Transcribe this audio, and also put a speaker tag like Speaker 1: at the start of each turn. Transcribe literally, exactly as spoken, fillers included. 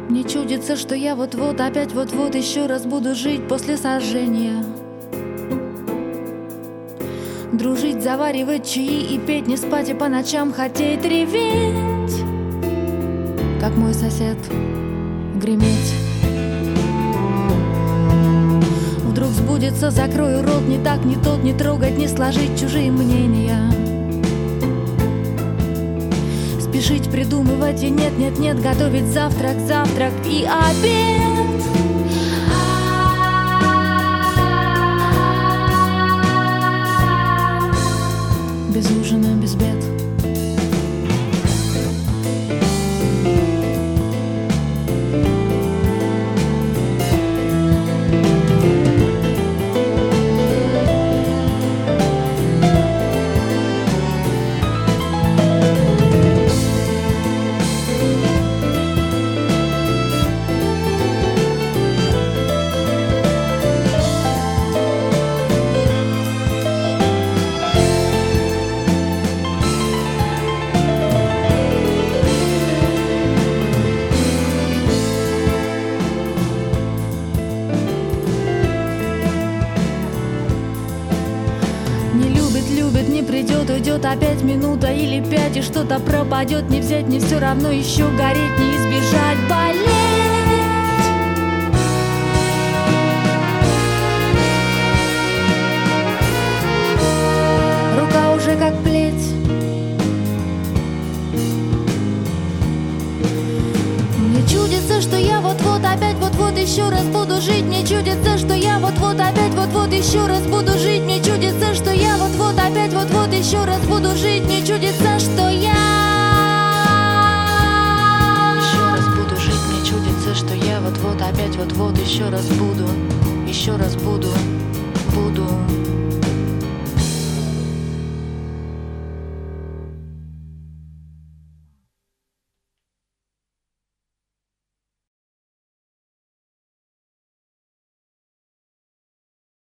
Speaker 1: Мне чудится, что я вот-вот, опять вот-вот еще раз буду жить после сожжения. Дружить, заваривать чаи и петь, не спать и по ночам хотеть, реветь, как мой сосед, греметь. Вдруг сбудется, закрою рот, не так, не тот, не трогать, не сложить чужие мнения. Спешить, придумывать и нет, нет, нет, готовить завтрак, завтрак и обед. Без ужина, без бед. Любит, не придет, уйдет опять минута или пять, и что-то пропадет, не взять, не все равно еще гореть, не избежать болеть. Рука уже как плеть. Мне чудится, что я вот-вот, опять вот-вот еще раз буду жить. Мне чудится, что я вот-вот, опять вот-вот еще раз буду жить. Мне чудится, что я вот-вот, опять вот-вот еще раз буду жить. Мне чудится, что я еще раз буду жить. Мне чудится, что я вот-вот, опять вот-вот еще раз буду, еще раз буду, буду.